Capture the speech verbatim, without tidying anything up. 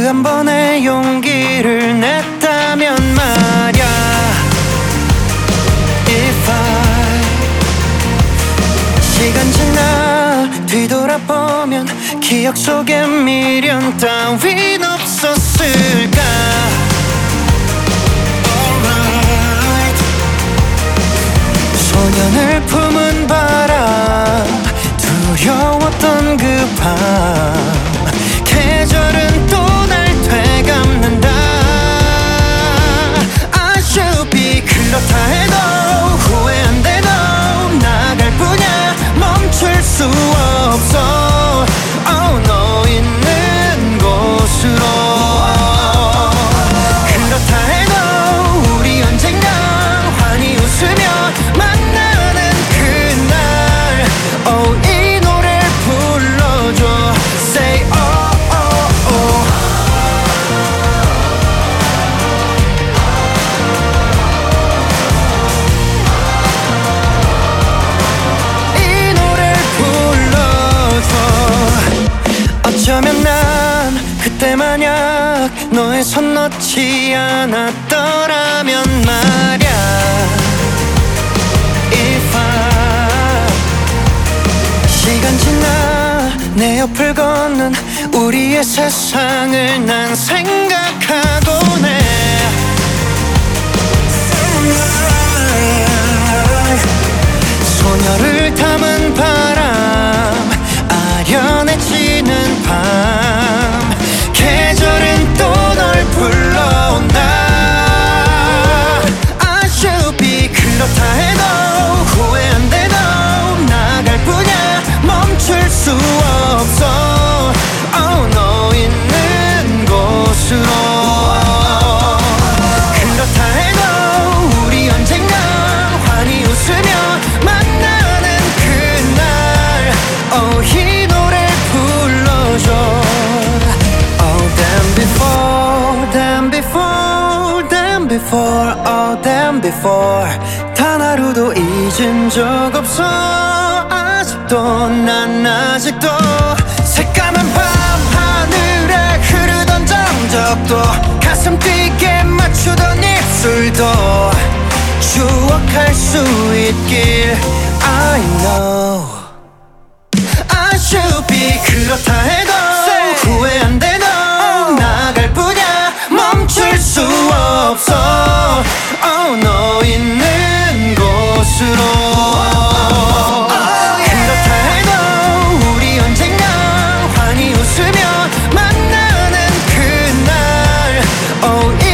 한 번의 용기를 냈다면 말야. If I 시간 지나 뒤돌아보면 기억 속에 미련 따윈 없었을까. Alright. 소년을 품은 바람 두려웠던 그 밤 계절은 또 날 되감는다. I should be 그렇다 해도 후회 안 돼도 나갈 뿐이야. 멈출 수 없어. Oh, 너 있는 곳으로. 그렇다 해도 우리 언젠가 환히 웃으며 만나는 그날. Oh, 이 노래를 불러줘. Say oh, oh, oh. 이 노래를 불러줘. 어쩌면 난 그때 만약 너의 손 놓지 않았더라면 말야. If I 시간 지나 내 옆을 걷는 우리의 세상을 난 생각하곤 해. 소녀를 담은 바람 아련해지는 밤 계절은 또 널 불러온다. I should be 그렇다 해도 후회 안 돼도 나갈 뿐이야. 멈출 수 없어. Oh, 너 있는 곳으로. 그렇다 해도 우리 언젠가 환히 웃으며 만나는 그날. Oh, 이 노래를 불러줘. Oh, damn before, damn before, damn before, oh, damn before. 단 하루도 잊은 적 없어. 아직도 난 아직도 새까만 밤 하늘에 흐르던 정적도 가슴 뛰게 맞추던 입술도 추억할 수 있길. I know I should be 그렇다 해도 후회 안 돼도 나갈 뿐이야. 멈출 수 없어. Oh, 너 있는 곳으로. 그렇다 해도 우리 언젠가 환히 웃으며 만나는 그날. Oh,